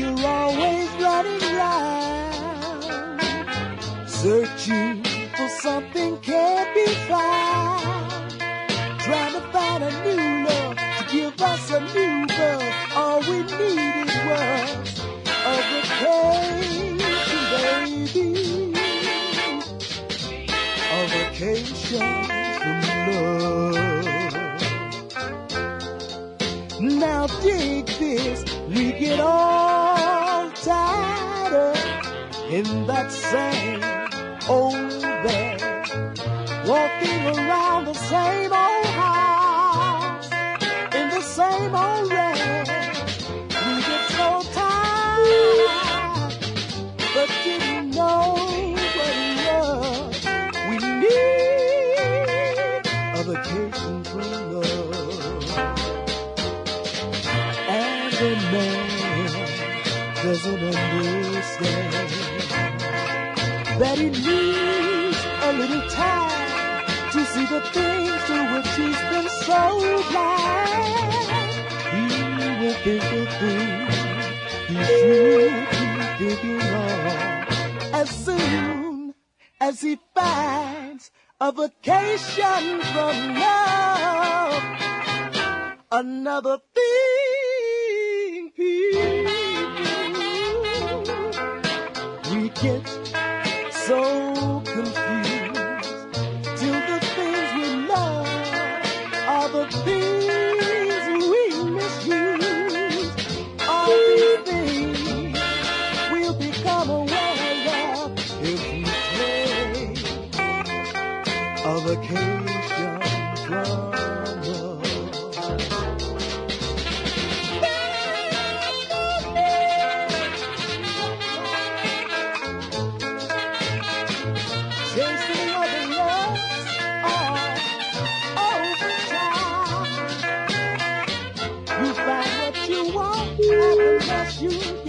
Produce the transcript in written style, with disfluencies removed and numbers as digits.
You're always running round, searching for something can't be found, trying to find a new love to give us a new birth. All we needed was a vacation, baby, a vacation from love. Now dig this, we get all tied up in that same old bed, walking around the same old house, in the same old rag. We get so tired, but didn't know what it was. We need a vacation from love. And the man doesn't understand that he needs a little time to see the things to which he's been so blind. He will think of things he should be thinking of as soon as he finds a vacation from love. Another thing, people, we get so confused till the things we love are the things we misuse. All these things we'll become aware of if we take a vacation from love. Chasing other loves all over town. You find what you want, and the less you get.